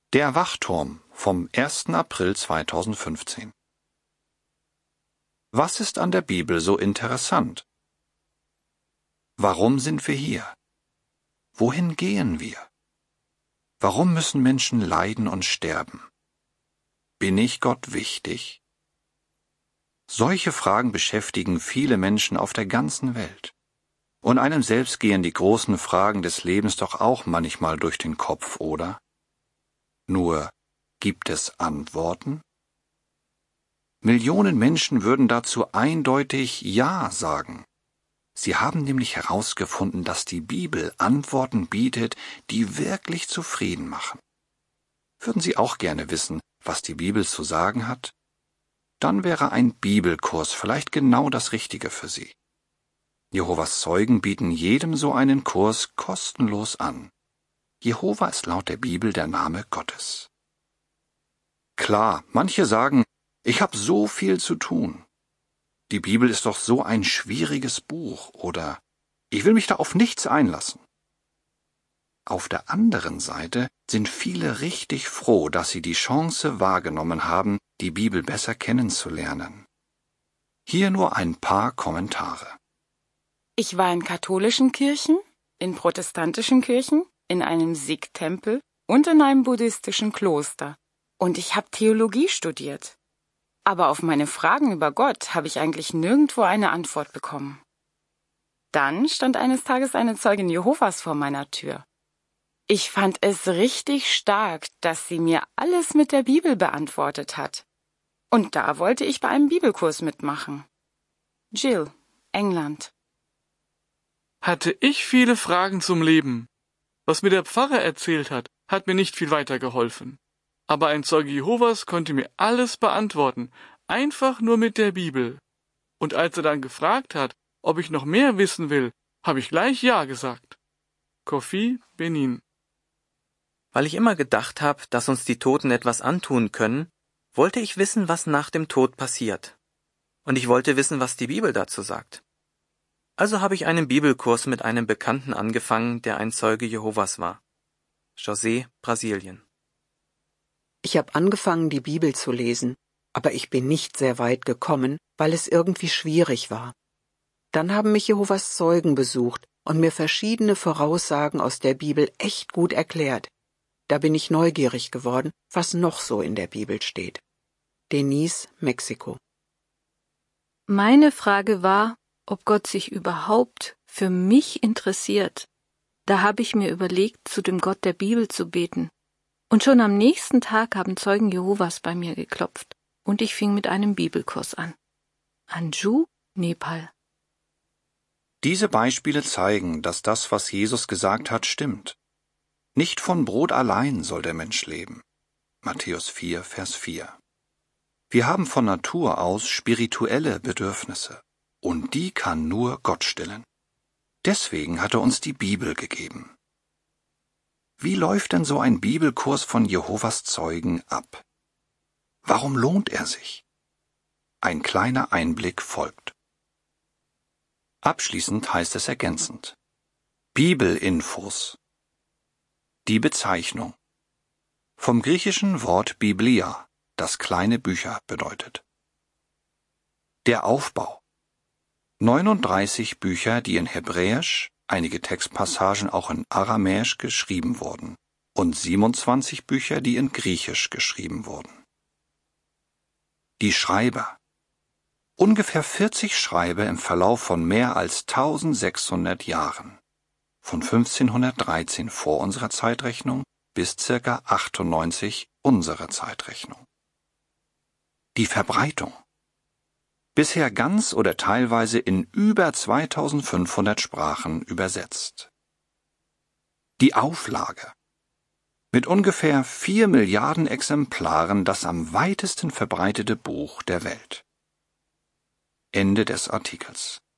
Der Wachturm vom 1. April 2015. Was ist an der Bibel so interessant? Warum sind wir hier? Wohin gehen wir? Warum müssen Menschen leiden und sterben? Bin ich Gott wichtig? Solche Fragen beschäftigen viele Menschen auf der ganzen Welt. Und einem selbst gehen die großen Fragen des Lebens doch auch manchmal durch den Kopf, oder? Nur, gibt es Antworten? Millionen Menschen würden dazu eindeutig Ja sagen. Sie haben nämlich herausgefunden, dass die Bibel Antworten bietet, die wirklich zufrieden machen. Würden Sie auch gerne wissen, was die Bibel zu sagen hat? Dann wäre ein Bibelkurs vielleicht genau das Richtige für Sie. Jehovas Zeugen bieten jedem so einen Kurs kostenlos an. Jehova ist laut der Bibel der Name Gottes. Klar, manche sagen, ich habe so viel zu tun. Die Bibel ist doch so ein schwieriges Buch, oder ich will mich da auf nichts einlassen. Auf der anderen Seite sind viele richtig froh, dass sie die Chance wahrgenommen haben, die Bibel besser kennenzulernen. Hier nur ein paar Kommentare. Ich war in katholischen Kirchen, in protestantischen Kirchen, in einem Sikh-Tempel und in einem buddhistischen Kloster. Und ich habe Theologie studiert. Aber auf meine Fragen über Gott habe ich eigentlich nirgendwo eine Antwort bekommen. Dann stand eines Tages eine Zeugin Jehovas vor meiner Tür. Ich fand es richtig stark, dass sie mir alles mit der Bibel beantwortet hat. Und da wollte ich bei einem Bibelkurs mitmachen. Jill, England. Hatte ich viele Fragen zum Leben. Was mir der Pfarrer erzählt hat mir nicht viel weitergeholfen. Aber ein Zeuge Jehovas konnte mir alles beantworten, einfach nur mit der Bibel. Und als er dann gefragt hat, ob ich noch mehr wissen will, habe ich gleich Ja gesagt. Kofi, Benin. Weil ich immer gedacht habe, dass uns die Toten etwas antun können, wollte ich wissen, was nach dem Tod passiert. Und ich wollte wissen, was die Bibel dazu sagt. Also habe ich einen Bibelkurs mit einem Bekannten angefangen, der ein Zeuge Jehovas war. José, Brasilien. Ich habe angefangen, die Bibel zu lesen, aber ich bin nicht sehr weit gekommen, weil es irgendwie schwierig war. Dann haben mich Jehovas Zeugen besucht und mir verschiedene Voraussagen aus der Bibel echt gut erklärt. Da bin ich neugierig geworden, was noch so in der Bibel steht. Denise, Mexiko. Meine Frage war, ob Gott sich überhaupt für mich interessiert. Da habe ich mir überlegt, zu dem Gott der Bibel zu beten. Und schon am nächsten Tag haben Zeugen Jehovas bei mir geklopft und ich fing mit einem Bibelkurs an. Anju, Nepal. Diese Beispiele zeigen, dass das, was Jesus gesagt hat, stimmt. Nicht von Brot allein soll der Mensch leben. Matthäus 4, Vers 4. Wir haben von Natur aus spirituelle Bedürfnisse. Und die kann nur Gott stillen. Deswegen hat er uns die Bibel gegeben. Wie läuft denn so ein Bibelkurs von Jehovas Zeugen ab? Warum lohnt er sich? Ein kleiner Einblick folgt. Abschließend heißt es ergänzend. Bibelinfos. Die Bezeichnung. Vom griechischen Wort Biblia, das kleine Bücher bedeutet. Der Aufbau. 39 Bücher, die in Hebräisch, einige Textpassagen auch in Aramäisch geschrieben wurden, und 27 Bücher, die in Griechisch geschrieben wurden. Die Schreiber. Ungefähr 40 Schreiber im Verlauf von mehr als 1600 Jahren, von 1513 vor unserer Zeitrechnung bis ca. 98 unserer Zeitrechnung. Die Verbreitung. Bisher ganz oder teilweise in über 2500 Sprachen übersetzt. Die Auflage. Mit ungefähr 4 Milliarden Exemplaren das am weitesten verbreitete Buch der Welt. Ende des Artikels.